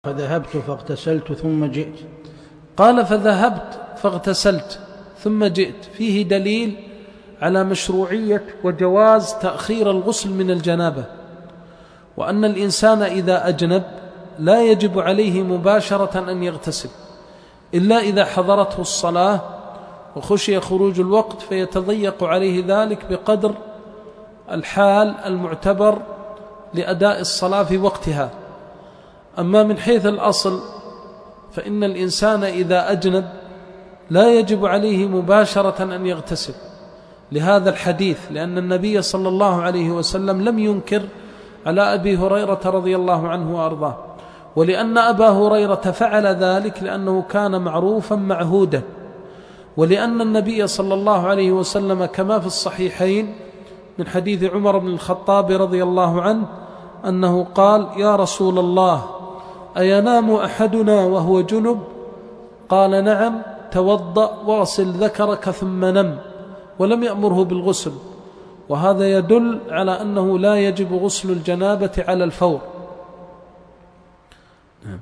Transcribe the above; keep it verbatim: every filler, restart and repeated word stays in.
فذهبت فاغتسلت ثم جئت. قال فذهبت فاغتسلت ثم جئت، فيه دليل على مشروعية وجواز تأخير الغسل من الجنابة، وأن الإنسان إذا أجنب لا يجب عليه مباشرة أن يغتسل إلا إذا حضرته الصلاة وخشي خروج الوقت، فيتضيق عليه ذلك بقدر الحال المعتبر لأداء الصلاة في وقتها. أما من حيث الأصل فإن الإنسان إذا أجنب لا يجب عليه مباشرة أن يغتسل لهذا الحديث، لأن النبي صلى الله عليه وسلم لم ينكر على أبي هريرة رضي الله عنه وأرضاه، ولأن أبا هريرة فعل ذلك لأنه كان معروفا معهودا، ولأن النبي صلى الله عليه وسلم كما في الصحيحين من حديث عمر بن الخطاب رضي الله عنه أنه قال: يا رسول الله، أينام أحدنا وهو جنب؟ قال: نعم، توضأ واغسل ذكرك ثم نم، ولم يأمره بالغسل. وهذا يدل على أنه لا يجب غسل الجنابة على الفور،